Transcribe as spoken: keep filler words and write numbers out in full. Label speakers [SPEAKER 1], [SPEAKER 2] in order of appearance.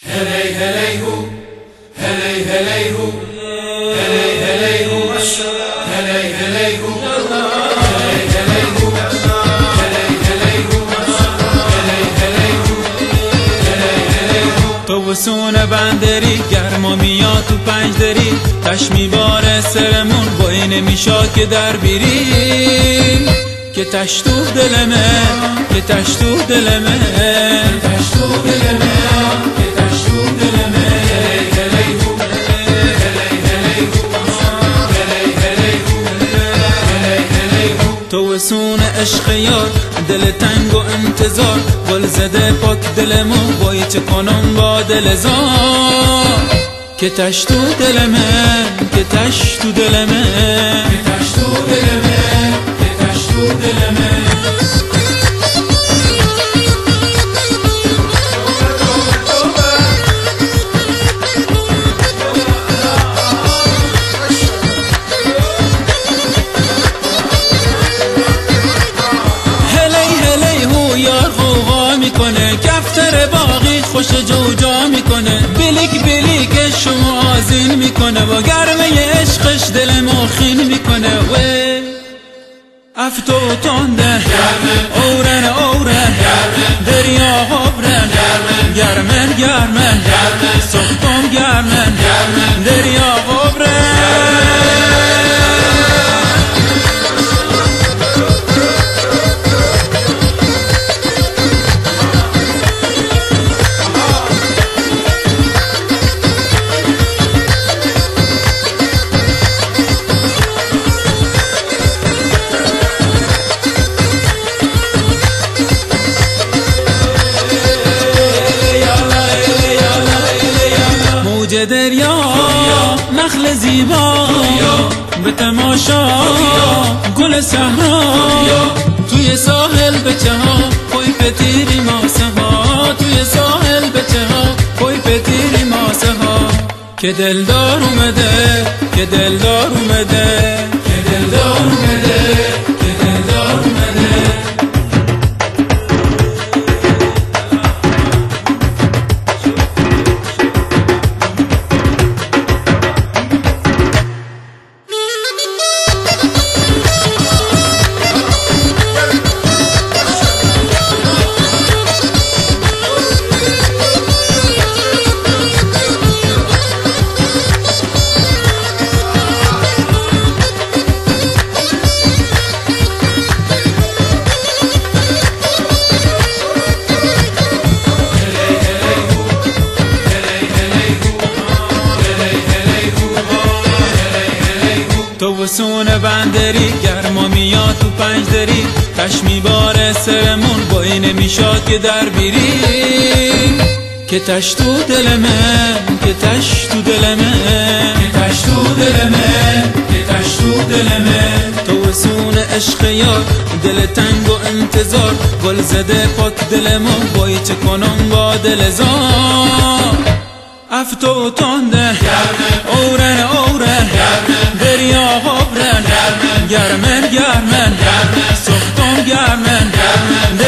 [SPEAKER 1] هلی هلی هو هلی هلی هو هلی هلی هو هلی هلی هو هلی هلی هو هلی هلی هو هلی هلی هو هلی هلی هو
[SPEAKER 2] تو وسونه بندری گرما میاد تو پنج دری تش میباره سرمون وای نمیشاد که در بیری که تش تو دلمه که تش تو دلمه
[SPEAKER 1] تش تو دلمه که تش تو دلمه هلی هلی هو هلی هلی هو هلی هلی هو هلی هلی هو
[SPEAKER 2] تو وسون عشق یار دل تنگ و انتظار گل زده پاک دلمو وای چه کنم با دل زار که تش تو دلمه که تش تو دلمه
[SPEAKER 1] که تش تو دلمه که تش تو دلمه
[SPEAKER 2] میکنه کفتر باقی خوش جوجا میکنه بلیک بلیک شما آزین میکنه و گرمه عشقش دل مخین میکنه و افتو تنده اورن اورن دریا غبرن گرمن گرمن سختم گرمن دریا غبرن دریا نخل زیبا به تماشا گل صحرا توی ساحل بچه ها پای پتیری ماسه ها توی ساحل بچه ها پای پتیری ماسه ها که دلدار اومده که دلدار اومده
[SPEAKER 1] که دلدار اومده که دلدار اومده
[SPEAKER 2] تو وسونه بندری گرما میاد تو پنج دری تش میباره سرمون وای نمیشاد که در بیری که تش تو دلمه که تش تو دلمه
[SPEAKER 1] که تش تو دلمه که تش تو دلمه
[SPEAKER 2] تو وسون عشق یار دل تنگ و انتظار گل زده پاک دلمو وای چه کنم با دل زار افتو تنده اورن اورن دریا غبرن گرمن گرمن سختم گرمن